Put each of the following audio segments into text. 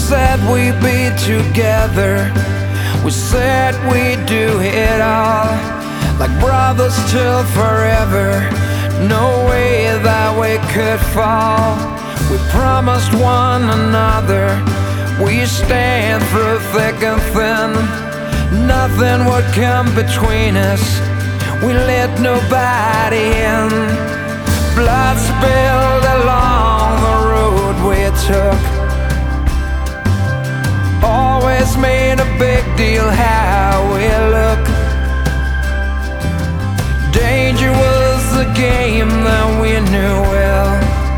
said we'd be together. We said we'd do it all, like brothers till forever. No way that we could fall. We promised one another we stand through thick and thin. Nothing would come between us. We let nobody in. Blood spilled along the road we took. Always made a big deal how we look. Danger was the game that we knew well,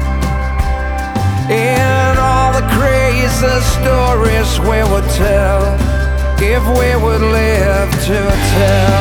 and all the crazy stories we would tell, if we would live to tell.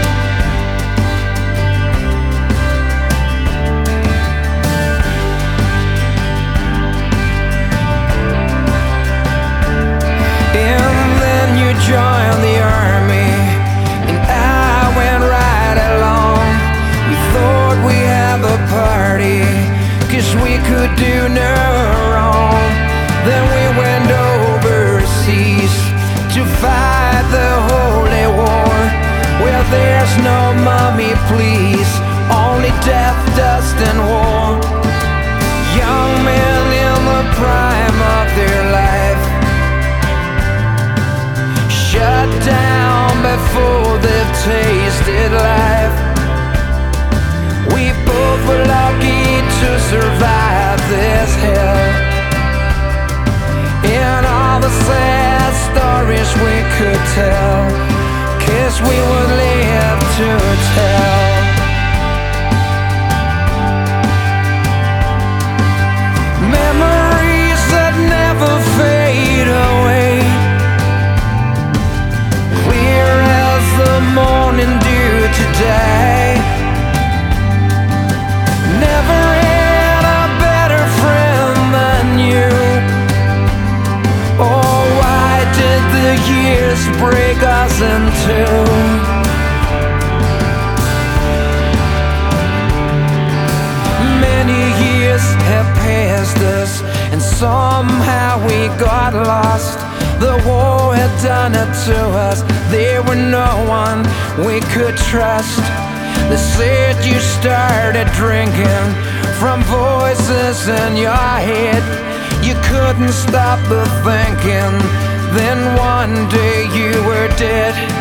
Joined the army, and I went right along. We thought we had a party, 'cause we could do no wrong. Then we went overseas to fight the holy war, where there's no mummy, please, only death, dust, and war. Young men in the prime of their life, shut down before they've tasted life. We both were lucky to survive this hell, and all the sad stories we could tell, 'cause we would live to tell. Memories that never fade away, morning dew today. Never had a better friend than you. Oh, why did the years break us in two? Many years have passed us, and somehow we got lost. The war had done it to us. There were no one we could trust. They said you started drinking from voices in your head. You couldn't stop the thinking. Then one day you were dead.